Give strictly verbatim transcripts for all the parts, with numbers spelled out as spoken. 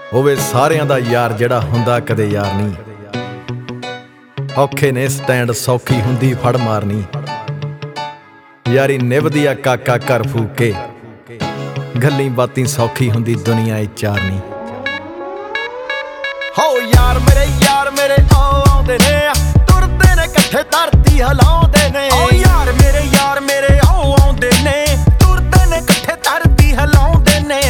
ਹੋਵੇ ਸਾਰਿਆਂ ਦਾ ਯਾਰ ਜਿਹੜਾ ਹੁੰਦਾ ਕਦੇ ਯਾਰ ਨਹੀਂ। ਔਖੇ ਨੇ ਸਟੈਂਡ ਸੌਖੀ ਹੁੰਦੀ ਫੜ ਮਾਰਨੀ। ਯਾਰੀ ਨਿਭਦੀ ਆ ਕਾਕਾ ਘਰ ਫੂਕ ਕੇ, ਗੱਲੀ ਬਾਤੀ ਸੌਖੀ ਹੁੰਦੀ ਦੁਨੀਆ ਏ ਚਾਰਨੀ। ਹੋ ਯਾਰ ਮੇਰੇ ਯਾਰ ਮੇਰੇ ਆਉਂਦੇ ਨੇ, ਤੁਰਦੇ ਨੇ ਇਕੱਠੇ ਧਰਤੀ ਹਿਲਾਉਂਦੇ ਨੇ। ਓ ਯਾਰ ਮੇਰੇ ਯਾਰ ਮੇਰੇ ਆਉਂਦੇ ਨੇ, ਤੁਰਦੇ ਨੇ ਇਕੱਠੇ ਧਰਤੀ ਹਿਲਾਉਂਦੇ ਨੇ।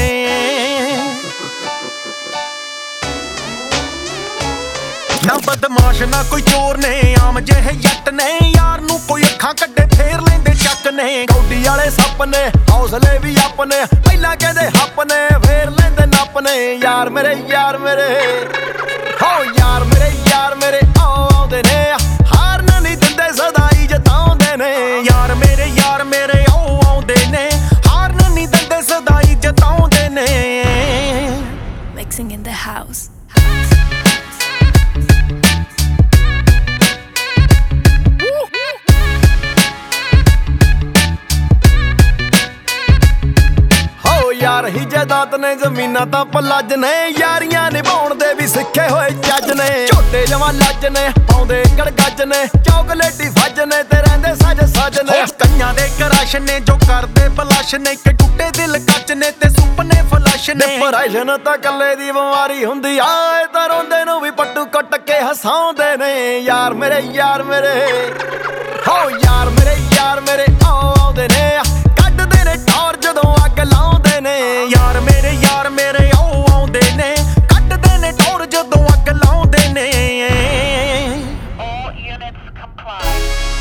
ਨਾ ਬਦਮਾਸ਼ ਨਾ ਕੋਈ ਚੋਰ ਨੇ, ਆਮ ਜਿਹੇ ਜੱਟ ਨੇ, ਯਾਰ ਨੂੰ ਕੋਈ ਅੱਖਾਂ ਕੱਢੇ ਫੇਰ ਲੈਂਦੇ ਚੱਕ ਨੇ। ਕੌਡੀ ਵਾਲੇ ਸੱਪ ਨੇ, ਹੌਸਲੇ ਵੀ ਆਪਣੇ, ਪਹਿਲਾਂ ਕਹਿੰਦੇ ਹੱਪ ਨੇ, ਫੇਰ ਲੈਂਦੇ ਨੱਪ ਨੇ। ਯਾਰ ਮੇਰੇ ਯਾਰ ਮੇਰੇ ਹੋ ਯਾਰ ਮੇਰੇ ਯਾਰ ਮੇਰੇ ਆਉਂਦੇ ਨੇ, ਹਾਰਨ ਨਹੀਂ ਦਿੰਦੇ ਸਦਾ ਹੀ ਜਿਤਾਉਂਦੇ ਨੇ। ਯਾਰ ਮੇਰੇ ਯਾਰ ਮੇਰੇ ਆਉਂਦੇ ਨੇ, ਹਾਰਨ ਨਹੀਂ ਦਿੰਦੇ ਸਦਾ ਹੀ ਜਿਤਾਉਂਦੇ ਨੇ। Mixing in the house. ਯਾਰ ਹੀ ਜਾਇਦਾਦ ਨੇ, ਜ਼ਮੀਨਾਂ ਤਾਂ ਪਲੱਜ ਨੇ, ਯਾਰੀਆਂ ਨਿਭਾਉਣ ਦੇ ਵੀ ਸਿੱਖੇ ਹੋਏ ਚੱਜ ਨੇ। ਝੋਟੇ ਜਵਾਂ ਲੱਜ ਨੇ, ਪਾਉਂਦੇ ਗੜਗੱਜ ਨੇ, ਚੌਕਲੇਟੀ ਫੱਜ ਨੇ ਤੇ ਰਹਿੰਦੇ ਸੱਜ ਸੱਜ ਨੇ। ਕਈਆਂ ਦੇ ਕਰਸ਼ ਨੇ ਜੋ ਕਰਦੇ ਬਲਸ਼ ਨੇ, ਕਿ ਟੁੱਟੇ ਦਿਲ ਕੱਚ ਨੇ ਤੇ ਸੁਪਨੇ ਫਲਸ਼ ਨੇ। ਡਿਪਰੈਸ਼ਨ ਤਾਂ ਕੱਲੇ ਦੀ ਬਿਮਾਰੀ ਹੁੰਦੀ ਆ, ਇਹ ਤਾਂ ਰੋਂਦੇ ਨੂੰ ਵੀ ਪੱਟੂ ਕੁੱਟ ਕੇ ਹਸਾਉਂਦੇ ਨੇ। ਯਾਰ ਮੇਰੇ ਯਾਰ ਮੇਰੇ ਹੋ ਯਾਰ ਮੇਰੇ ਯਾਰ ਮੇਰੇ ਆਉਂਦੇ ਨੇ, ਕੱਢਦੇ ਨੇ ਟੌਰ ਜਦੋਂ ਅੱਗ ਲਾਉਂਦੇ ਨੇ। ਯਾਰ ਮੇਰੇ ਯਾਰ ਮੇਰੇ ਆਉਂਦੇ ਨੇ, ਕੱਢਦੇ ਨੇ ਟੌਰ ਜਦੋਂ ਅੱਗ ਲਾਉਂਦੇ ਨੇ। All units comply.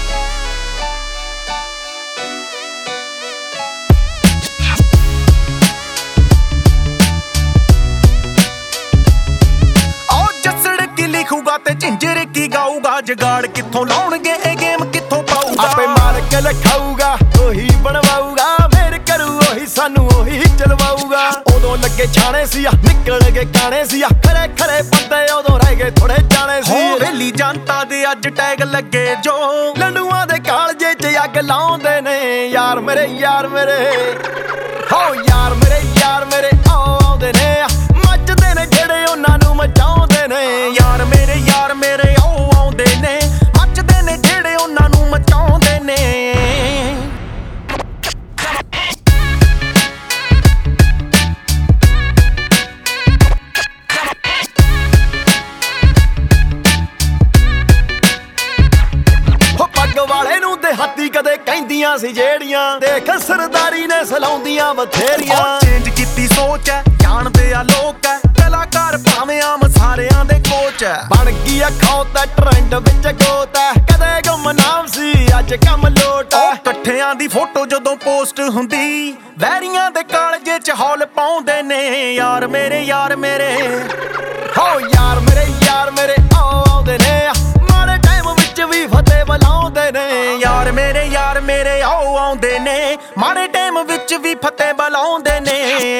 ਓ ਜੱਸੜ ਕੀ ਲਿਖੂਗਾ ਤੇ ਝਿੰਜਰ ਕੀ ਗਾਊਗਾ, ਜਗਾੜ ਕਿੱਥੋਂ ਲਾਉਣਗੇ ਇਹ ਗੇਮ ਕਿੱਥੋਂ ਪਾਊਗਾ। ਆਪੇ ਮਾਰ ਕੇ ਲਿਖਾਊਗਾ ਉਹੀ ਬਣਵਾਊਗਾ, ਫੇਰ ਕਰੂ ਉਹੀ ਸਾਨੂੰ ਉਹੀ ਚਲਵਾਊਗਾ। ਉਦੋਂ ਲੱਗੇ ਛਾਣੇ ਸੀ ਆ, ਨਿਕਲ ਗਏ ਗਾਣੇ ਸੀ ਆ, ਖਰੇ ਖਰੇ ਬੰਦੇ ਉਦੋਂ ਰਹਿ ਗਏ ਥੋੜੇ ਜਾਣੇ ਸੀ। ਵੇਲੀ ਜਨਤਾ ਦੇ ਅੱਜ ਟੈਗ ਲੱਗੇ ਜੋ, ਲੰਡੂਆਂ ਦੇ ਕਾਲਜੇ 'ਚ ਅੱਗ ਲਾਉਂਦੇ ਨੇ। ਯਾਰ ਮੇਰੇ ਯਾਰ ਮੇਰੇ ਹੋ ਯਾਰ ਮੇਰੇ ਯਾਰ ਮੇਰੇ ਆਉਂਦੇ ਨੇ, ਮੱਚਦੇ ਨੇ ਜਿਹੜੇ ਉਹਨਾਂ ਨੂੰ ਮਚਾਉਂਦੇ ਨੇ। ਯਾਰ ਮੇਰੇ ਯਾਰ ਮੇਰੇ ਆਉਂਦੇ ਨੇ, ਮੱਚਦੇ ਨੇ ਜਿਹੜੇ ਉਹਨਾਂ ਨੂੰ ਮਚਾਉਂਦੇ ਨੇ। ਵਾਲੇ ਨੂੰ ਦੇਹਾਤੀ ਕਦੇ ਕਹਿੰਦੀਆਂ ਸੀ ਜਿਹੜੀਆਂ, ਦੇਖ ਸਰਦਾਰੀ ਨੇ ਸਲਾਉਂਦੀਆਂ ਬਥੇਰੀਆਂ। ਚੇਂਜ ਕੀਤੀ ਸੋਚ ਐ, ਜਾਣਦੇ ਆ ਲੋਕ ਐ, ਕਲਾਕਾਰ ਭਾਵੇਂ ਆਮ ਸਾਰਿਆਂ ਦੇ ਕੋਚ ਐ। ਬਣ ਗਈ ਆ ਖੌਤ ਐ, ਟ੍ਰੈਂਡ ਵਿੱਚ ਗੋਤ ਐ, ਕਦੇ ਗੁੰਮਨਾਮ ਸੀ ਅੱਜ ਕੰਮ ਲੋਟ ਐ। ਇਕੱਠਿਆਂ ਦੀ ਫੋਟੋ ਜਦੋਂ ਪੋਸਟ ਹੁੰਦੀ, ਵੈਰੀਆਂ ਦੇ ਕਾਲਜੇ 'ਚ ਹੌਲ ਪਾਉਂਦੇ ਨੇ। ਯਾਰ ਮੇਰੇ ਯਾਰ ਮੇਰੇ ਹੋ ਯਾਰ ਮੇਰੇ ਯਾਰ ਮੇਰੇ ਆਉਂਦੇ ਨੇ, ਮਾੜੇ ਟਾਈਮ ਵਿੱਚ ਵੀ ਫਤਿਹ ਬੁਲਾਉਂਦੇ ਨੇ। ਯਾਰ ਮੇਰੇ ਯਾਰ ਮੇਰੇ ਆਉਂਦੇ ਨੇ, ਮਾੜੇ ਟਾਈਮ ਵਿੱਚ ਵੀ ਫਤਿਹ ਬੁਲਾਉਂਦੇ ਨੇ।